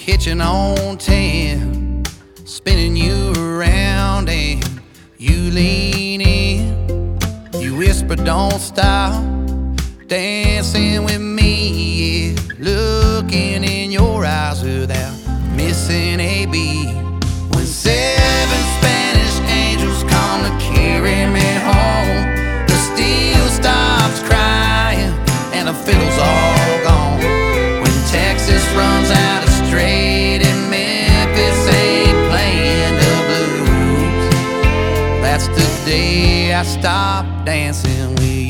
hitching on 10, spinning you around and you lean in. You whisper, don't stop, dancing with me, yeah. Looking in your eyes without missing a beat. When 7 Spanish angels come to carry me home, the steel stops crying and the fiddle's all gone. When Texas runs out of straight and Memphis ain't playing the blues, that's the day I stop dancing with you.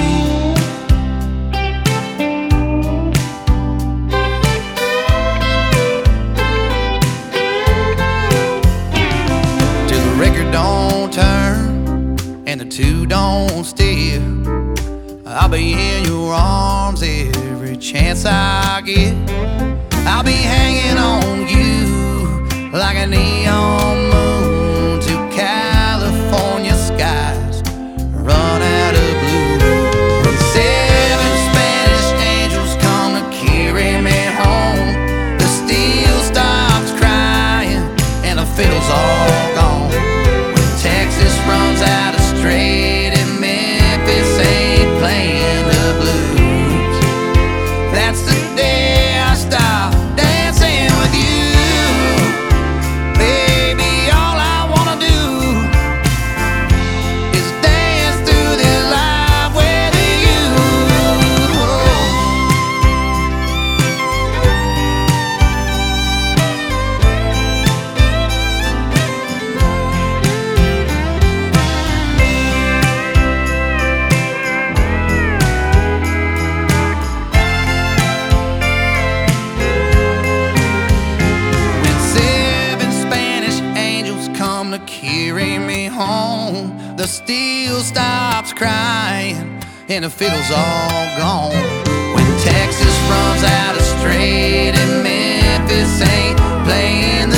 Don't turn and the two don't steer, I'll be in your arms every chance I get. I'll be hanging on you like a neon moon till California skies run out of blue. When 7 Spanish angels come to carry me home, the steel stops crying and the fiddle's all gone. Texas runs out of straight and Memphis ain't playing the blues, that's the day I stop dancing with you. Baby, all I wanna do is dance through this life with you. To carry me home, the steel stops crying and the fiddle's all gone. When Texas runs out of straight and Memphis ain't playing